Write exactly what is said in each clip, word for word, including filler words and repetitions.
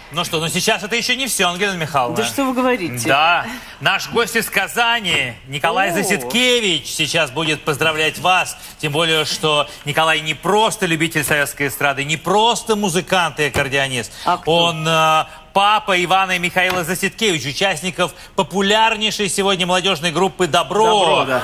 Ну что, ну сейчас это еще не все, Ангелина Михайловна. Да что вы говорите? Да, наш гость из Казани, Николай О. Засидкевич, сейчас будет поздравлять вас. Тем более, что Николай не просто любитель советской эстрады, не просто музыкант и аккордеонист. А кто? Он э, папа Ивана и Михаила Засидкевич, участников популярнейшей сегодня молодежной группы «Добро». Добро, да.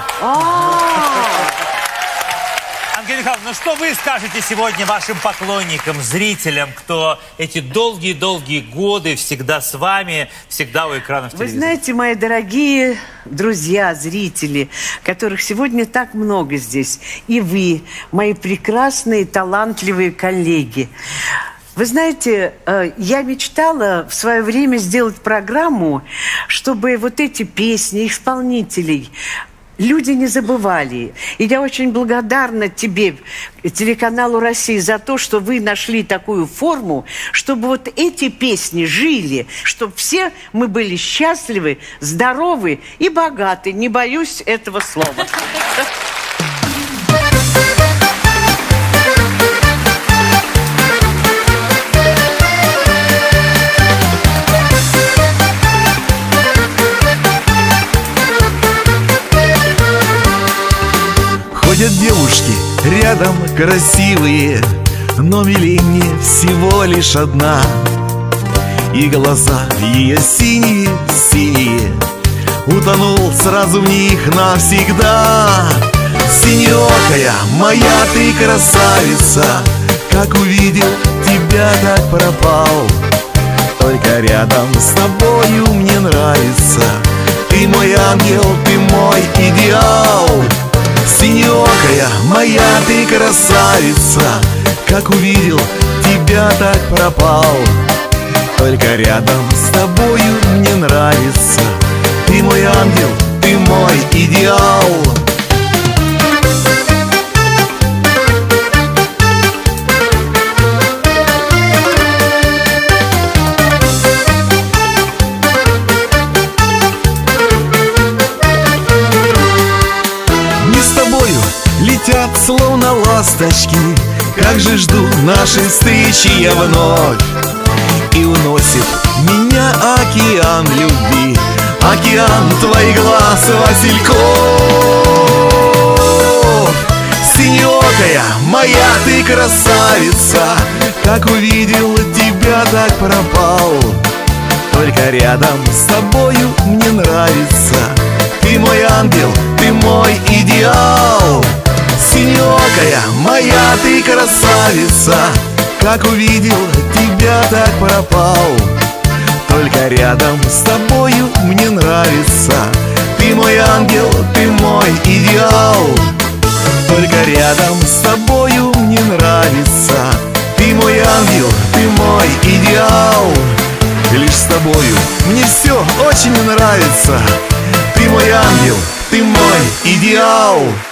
Ангелина Михайловна, ну что вы скажете сегодня вашим поклонникам, зрителям, кто эти долгие-долгие годы всегда с вами, всегда у экранов телевизора? Вы знаете, мои дорогие друзья, зрители, которых сегодня так много здесь, и вы, мои прекрасные, талантливые коллеги. Вы знаете, я мечтала в свое время сделать программу, чтобы вот эти песни исполнителей люди не забывали. И я очень благодарна тебе, телеканалу «Россия», за то, что вы нашли такую форму, чтобы вот эти песни жили, чтобы все мы были счастливы, здоровы и богаты. Не боюсь этого слова. Ходят девушки рядом красивые, но милей мне всего лишь одна. И глаза ее синие-синие, утонул сразу в них навсегда. Синеокая моя ты красавица, как увидел тебя, так пропал. Только рядом с тобою мне нравится, ты мой ангел, ты мой идеал. Синеокая моя ты красавица, как увидел тебя, так пропал. Только рядом с тобою мне нравится, ты мой ангел, ты мой идеал. Летят словно ласточки, как же жду нашей встречи я вновь. И уносит меня океан любви, океан твоих глаз, васильков. Синеокая моя ты красавица, как увидел тебя, так пропал. Только рядом с тобою мне нравится, ты мой ангел, ты мой идеал. Синеокая моя ты красавица, как увидел тебя, так пропал. Только рядом с тобою мне нравится, ты мой ангел, ты мой идеал. Только рядом с тобою мне нравится, ты мой ангел, ты мой идеал. Лишь с тобою мне все очень нравится, ты мой ангел, ты мой идеал.